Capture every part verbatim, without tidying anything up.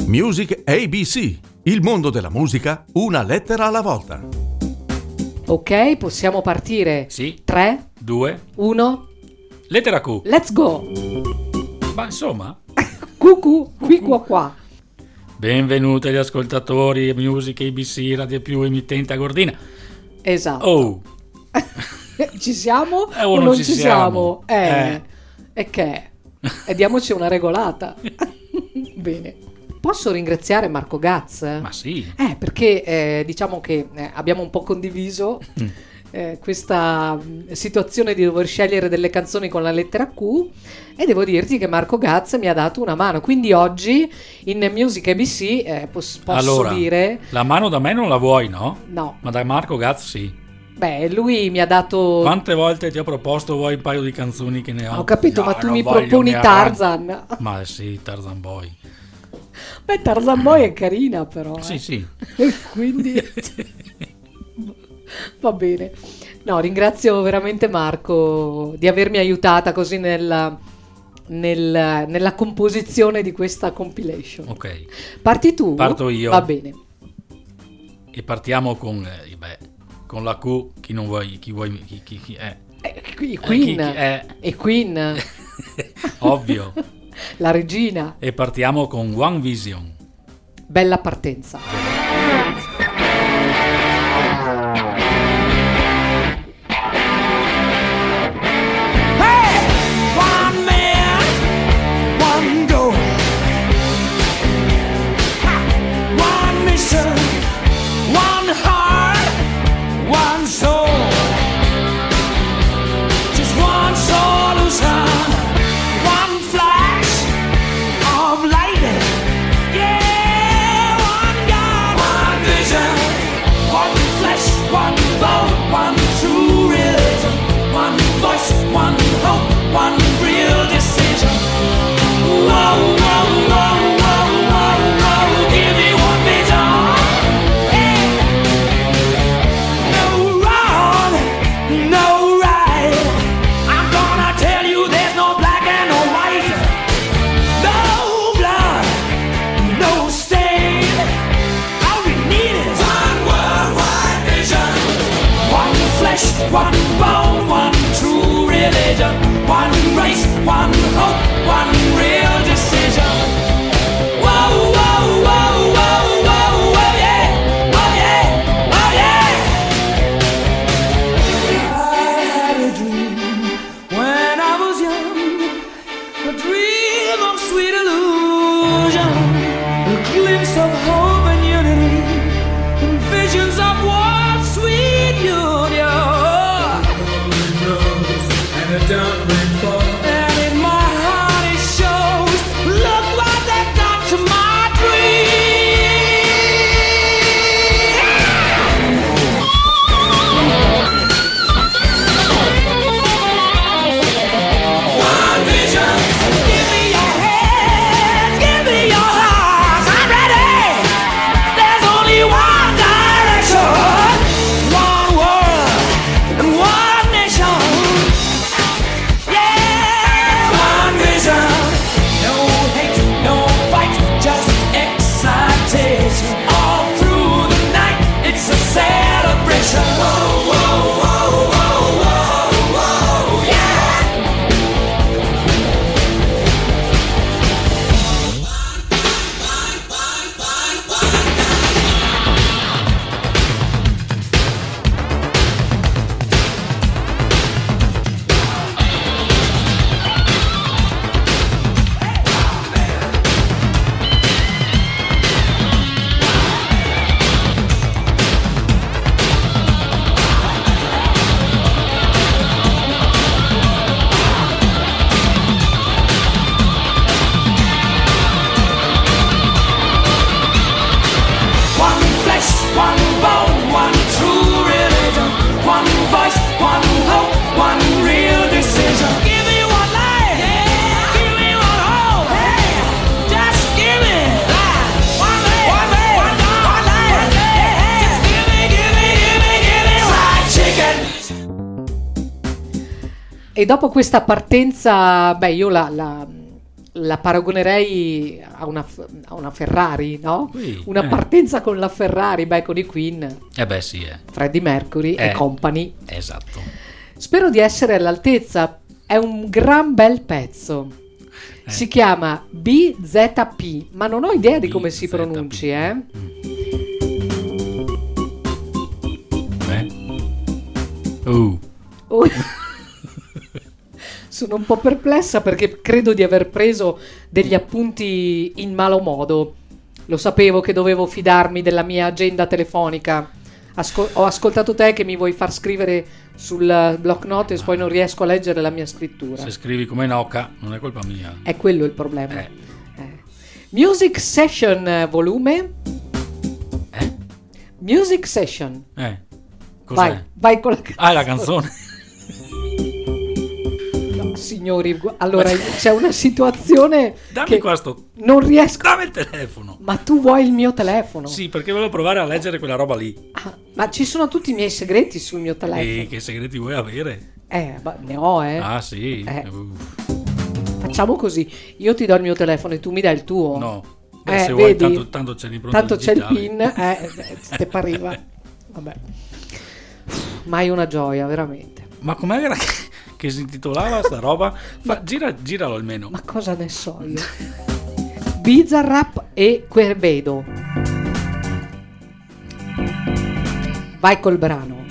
Music A B C, il mondo della musica, una lettera alla volta. Ok, possiamo partire. Sì. tre, due, uno, lettera Q. let's go. Ma insomma, Cucù, qui qua qua. benvenuti agli ascoltatori Music A B C, Radio Più, emittente a Gordina. Esatto. Oh, Ci siamo Eh, o o non, non ci ci siamo? siamo? Eh, Eh. E che? E diamoci una regolata. Bene. Posso ringraziare Marco Gaz? ma sì. Eh, perché eh, diciamo che eh, abbiamo un po' condiviso eh, questa mh, situazione di dover scegliere delle canzoni con la lettera Q, e devo dirti che Marco Gaz mi ha dato una mano. Quindi oggi in Music A B C eh, pos- posso Allora, dire la mano da me non la vuoi, no? no. Ma da Marco Gaz sì. Beh, lui mi ha dato. Quante volte ti ho proposto vuoi un paio di canzoni che ne ho? Ho capito, No, ma tu non mi voglio, proponi mi arrabio. Tarzan. Ma sì, Tarzan Boy. Beh, Tarzan Boy è carina, però. Sì, eh. sì. Quindi va bene. No, ringrazio veramente Marco di avermi aiutata così nella, nel- nella composizione di questa compilation. Ok. Parti tu? Parto io. Va bene. E partiamo con, eh, beh, con la Q. Chi non vuoi, chi vuoi, chi, chi, chi è? Eh, qui- Eh, Queen. chi- chi è? E Queen, Ovvio. la regina. E partiamo con One Vision. Bella partenza. One man, one goal, one mission, one heart, one soul, just one solution, one flash of lightning, yeah, one God, one vision, one flesh, one bone, one true religion, one voice, one hope, one real decision. Whoa, whoa, whoa, whoa, whoa, whoa, give me one vision. Hey. No wrong, no right. I'm gonna tell you there's no black and no white. No blood, no stain. All we need is one worldwide vision. One flesh, one bone, one true religion. One race, one hope, one real decision. Whoa, whoa, whoa, whoa, whoa, whoa, yeah. Oh, yeah, oh, yeah. I had a dream when I was young, a dream of sweet illusion, a glimpse of hope and unity, and visions of one sweet union. And in my heart it shows, look what they've done to my dream. One vision, give me your hands, give me your hearts, I'm ready. There's only one direction, one world and one nation. Yeah, one vision. No hate, no fight, just excitation. All through the night, it's a celebration. Whoa, whoa, whoa, whoa, whoa, whoa, yeah. One flesh, one bone, one true religion, one voice, one hope, one real decision. Give me one life, yeah. Give me one hope, hey. Just give me life. One life, one life, one, one life, yeah. Just give me, give me, give me, give me fried chicken. E dopo questa partenza, beh, io la, la- la paragonerei a una, a una Ferrari, no? Sì, una eh. partenza con la Ferrari, beh, con i Queen, Eh beh sì, eh. Freddie Mercury Eh. e company. Esatto. Spero di essere all'altezza, è un gran bel pezzo. Eh. Si chiama B Z P, ma non ho idea di come si B Z P. pronunci, eh? Eh? Uh. Oh. Sono un po' perplessa perché credo di aver preso degli appunti in malo modo. Lo sapevo che dovevo fidarmi della mia agenda telefonica. Ascol- ho ascoltato te che mi vuoi far scrivere sul block notes e poi non riesco a leggere la mia scrittura. Se scrivi come Noca non è colpa mia. È quello il problema. Eh. Eh. Music Session eh, volume. Eh? Music Session. Eh. Cos'è? Vai, vai con la canzone. Ah, è la canzone. No, signori, gu- allora c'è una situazione Dammi che questo. non riesco. Dammi il telefono. Ma tu vuoi il mio telefono? Sì, perché volevo provare a leggere quella roba lì. Ah, ma ci sono tutti i miei segreti sul mio telefono. E che segreti vuoi avere? Eh, ma ne ho, eh. Ah, sì. Eh. Uff. Facciamo così. Io ti do il mio telefono e tu mi dai il tuo. No. Beh, Eh, se vuoi, vedi? tanto, tanto c'è l'impronta Tanto c'è il digitale. pin, eh, eh, te pareva. Vabbè. Mai una gioia, veramente. Ma com'era che, che si intitolava sta roba? Fa, gira, giralo almeno. Ma cosa ne so io? Bizarrap e Quevedo. Vai col brano.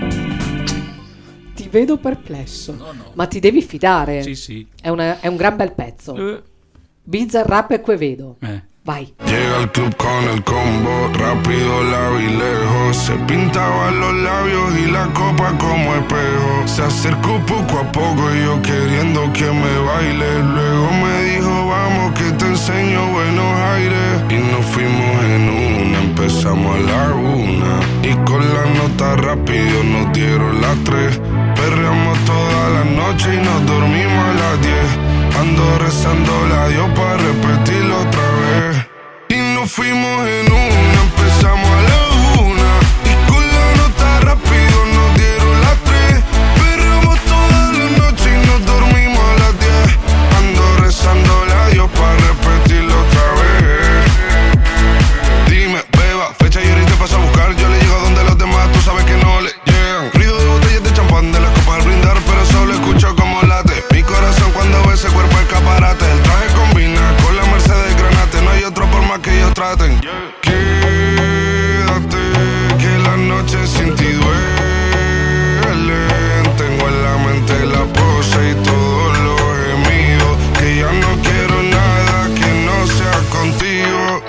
Ti vedo perplesso. No, no. Ma ti devi fidare. Sì, sì. È, una- è un gran bel pezzo. Eh. Bizarrap e Quevedo. Eh. Vai. Llega al club con el combo, rápido la vi lejos. Se pintaban los labios y la copa como espejo. Se acercó poco a poco y yo queriendo que me baile. Luego me dijo vamos que te enseño buenos aires. Y nos fuimos en una, empezamos a la una. Y con la nota rápido nos dieron las tres. Perreamos toda la noche y nos dormimos a las diez. Ando rezando la Dios para repetirlo otra vez. Y nos fuimos en una, empezamos a la una. Y con la nota rápido nos dieron las tres. Perreamos toda la noche y nos dormimos a las diez. Ando rezando la Dios para repetirlo otra vez. Dime, beba, fecha y ahorita paso a buscar. Yo le llego donde los demás, tú sabes que no le llegan. Ruido de botellas de champán, de las copas al brindar, pero solo escucho como late mi corazón cuando ve ese cuerpo escaparate. El traje combina con la Mercedes Granate. No hay otro por más que ellos traten. Quédate, que la noche sin ti duele. Tengo en la mente la pose y todos los gemidos. Que ya no quiero nada que no sea contigo.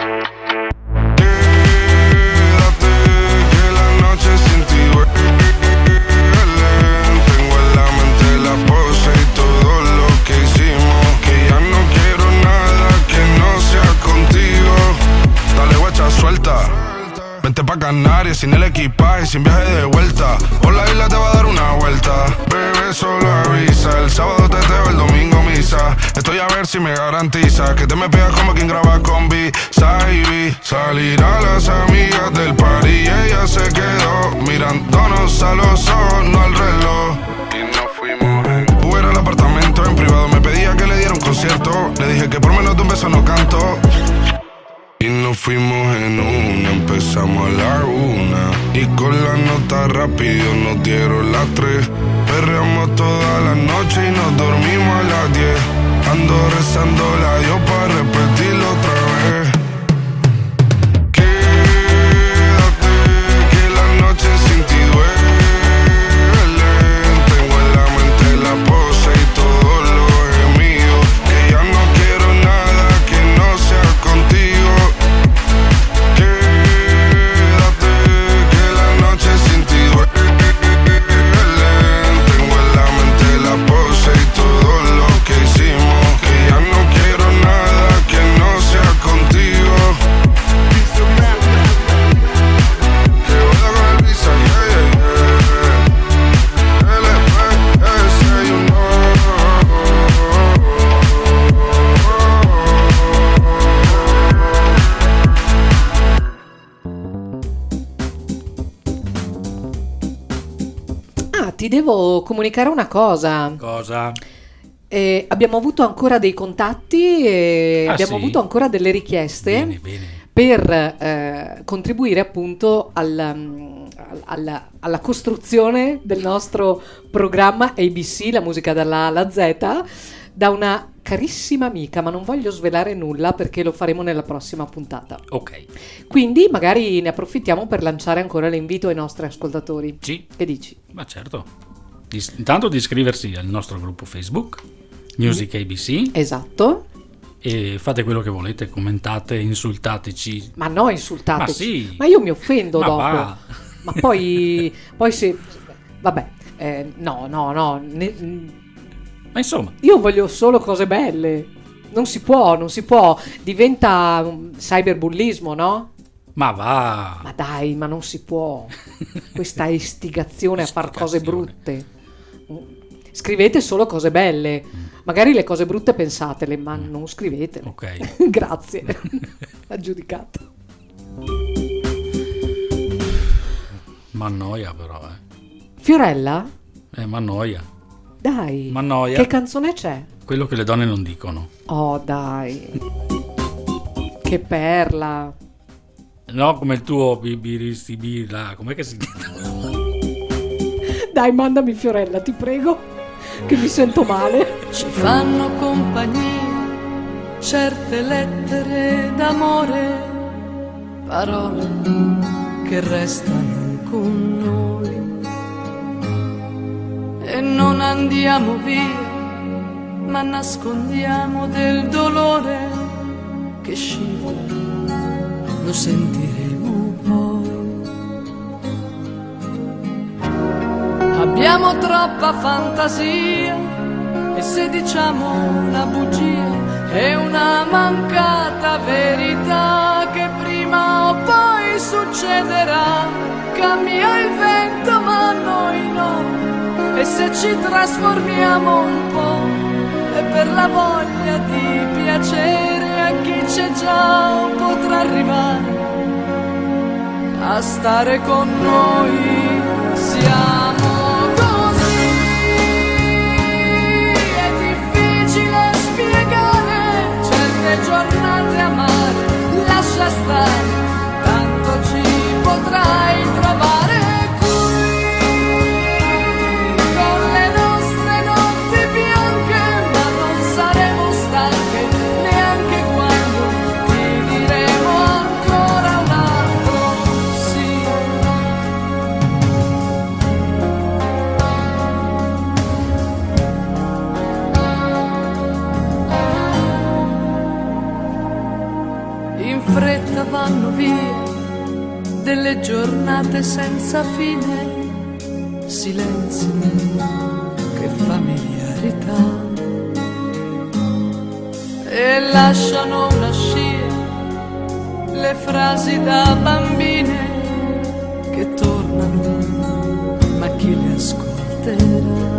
Quédate, que la noche sin ti duele. Tengo en la mente la pose y todo lo que hicimos. Que ya no quiero nada que no sea contigo. Dale guacha, suelta. Vente pa' Canarias sin el equipaje, sin viaje de vuelta. Por la isla te va a dar una vuelta. Bebé, solo avisa. El sábado teteo, el domingo misa. Estoy a ver si me garantiza que te me pegas como quien graba con B. Saibi. Salir a las amigas del party y ella se quedó mirándonos a los ojos, no al reloj. Y nos fuimos en fuera al apartamento en privado. Me pedía que le diera un concierto. Le dije que por menos de un beso no canto. Y nos fuimos en una, empezamos a la una. Y con la nota rápido nos dieron las tres. Perreamos toda la noche y nos dormimos a las diez. Ando rezando la Dios para repetirlo otra vez. Quédate, que la noche sin ti duele. Tengo en la mente la pose y todos los gemidos. Que ya no quiero nada que no sea contigo. Quédate, que la noche sin ti duele. Tengo en la mente la pose y todo lo que hicimos. Que ya no quiero nada que no sea contigo. Que vuela con el visa, yeah, yeah, yeah. L P S, you know. Ah, ti devo comunicare una cosa. Cosa? E abbiamo avuto ancora dei contatti e Ah, abbiamo sì? avuto ancora delle richieste Bene, bene. per eh, contribuire appunto al, mm, al- alla, alla costruzione del nostro programma A B C, la musica dalla A alla Z, da una carissima amica, ma non voglio svelare nulla perché lo faremo nella prossima puntata. Ok, Quindi magari ne approfittiamo per lanciare ancora l'invito ai nostri ascoltatori. sì, Che dici? ma certo. Dis- intanto di iscriversi al nostro gruppo Facebook, Music A B C, Esatto. e fate quello che volete, commentate, insultateci. Ma no, insultateci. Ma sì. Ma io mi offendo Ma dopo. va. Ma poi, poi se... Vabbè, eh, no, no, no. ne- Ma insomma, io voglio solo cose belle. Non si può, non si può. Diventa um, cyberbullismo, no? ma va. Ma dai, ma non si può. Questa istigazione a far cose Istigazione. brutte. Scrivete solo cose belle. Magari le cose brutte pensatele, ma non scrivetele. Ok. Grazie. Aggiudicato. M'annoia però, eh. Fiorella? Eh, m'annoia. Dai. M'annoia. Che canzone c'è? Quello che le donne non dicono. Oh, dai. Che perla. No, come il tuo bibiristibilla, com'è che si chiama? Dai, mandami Fiorella, ti prego, che mi sento male. Ci fanno compagnia certe lettere d'amore, parole che restano con noi. E non andiamo via, ma nascondiamo del dolore che scivola, lo sentiremo poi. Abbiamo troppa fantasia e se diciamo una bugia è una mancata verità che prima o poi succederà. Cambia il vento ma noi no, e se ci trasformiamo un po' è per la voglia di piacere a chi c'è già, potrà arrivare a stare con noi. Siamo così, è difficile spiegare certe giornate amare, lascia stare, tanto ci potrai trovare qui, con le nostre notti bianche, ma non saremo stanche neanche quando ti diremo ancora un altro sì. In fretta vanno via delle giornate senza fine, silenzi, che familiarità, e lasciano una scia le frasi da bambine che tornano, ma chi le ascolterà?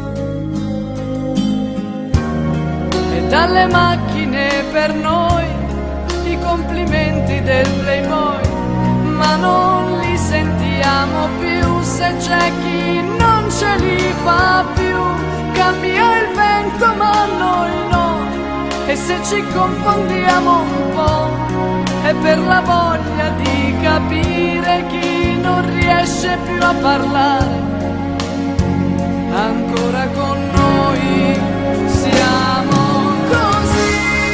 E dalle macchine per noi i complimenti del Playboy, ma non li sentiamo più se c'è chi non ce li fa più. Cambia il vento ma noi no, e se ci confondiamo un po' è per la voglia di capire chi non riesce più a parlare ancora con noi. Siamo così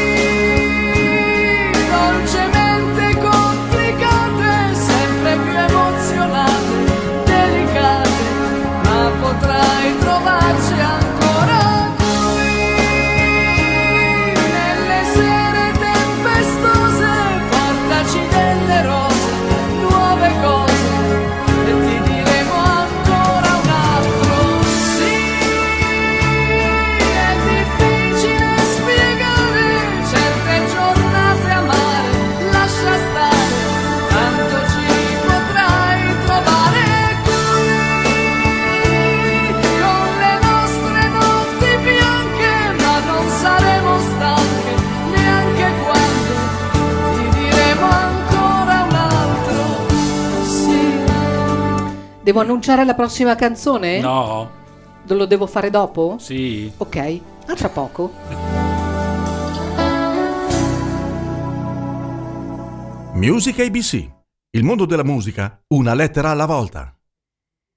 dolcemente complicate, sempre più emozionate, delicate, ma potrai trovarci ancora qui, nelle sere tempestose, portaci delle rose, nuove cose, e ti diremo ancora un altro sì. È difficile spiegare certe giornate amare, lascia stare, tanto ci potrai trovare qui, con le nostre notti bianche, ma non saremo stanche neanche quando ti diremo ancora un altro sì. Devo annunciare la prossima canzone? No, Lo devo fare dopo? sì. Ok, A tra poco. Music A B C. Il mondo della musica, una lettera alla volta.